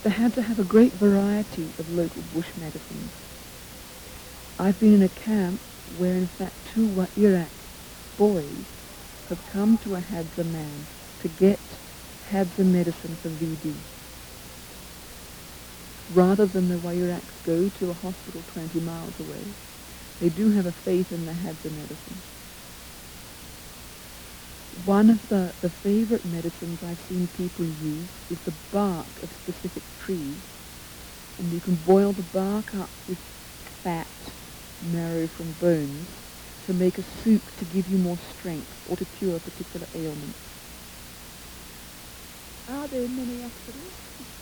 The Hadza have a great variety of local bush medicines. I've been in a camp where in fact two Wairak boys have come to a Hadza man to get Hadza medicine for VD. Rather than the Wairaks go to a hospital 20 miles away, they do have a faith in the Hadza medicine. One of the favorite medicines I've seen people use is the bark of specific trees, and you can boil the bark up with fat, marrow from bones, to make a soup to give you more strength or to cure particular ailments. Are there many accidents?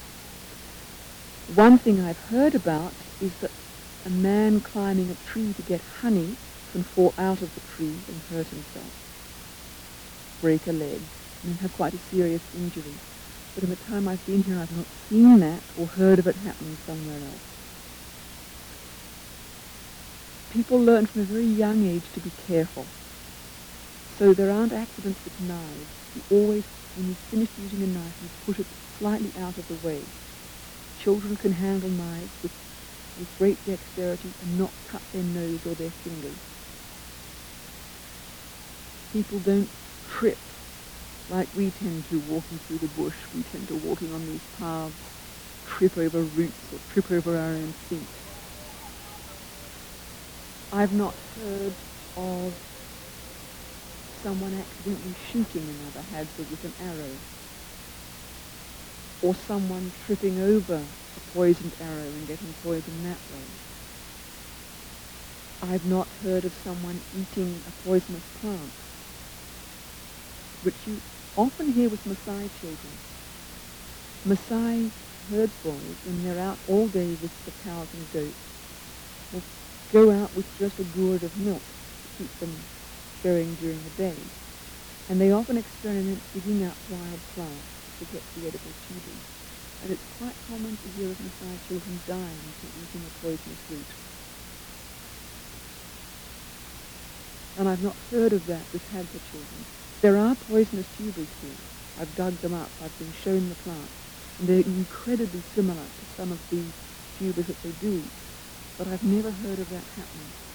One thing I've heard about is that a man climbing a tree to get honey can fall out of the tree and hurt himself, break a leg, and have quite a serious injury. But in the time I've been here, I've not seen that or heard of it happening somewhere else. People learn from a very young age to be careful. So there aren't accidents with knives. You always, when you finish using a knife, you put it slightly out of the way. Children can handle knives with great dexterity and not cut their nose or their fingers. People don't trip like we tend to walking through the bush. We tend to walking on these paths, trip over roots or trip over our own feet. I've not heard of someone accidentally shooting another Hadza with an arrow, or someone tripping over a poisoned arrow and getting poisoned that way. I've not heard of someone eating a poisonous plant, which you often hear with Maasai children. Maasai herd boys, when they're out all day with the cows and goats, will go out with just a gourd of milk to keep them going during the day. And they often experiment digging up wild plants to get the edible tubers. And it's quite common to hear of Maasai children dying from eating a poisonous root. And I've not heard of that with Hadza children. There are poisonous tubers here. I've dug them up. I've been shown the plants. And they're incredibly similar to some of the tubers that they do eat. But I've never heard of that happening.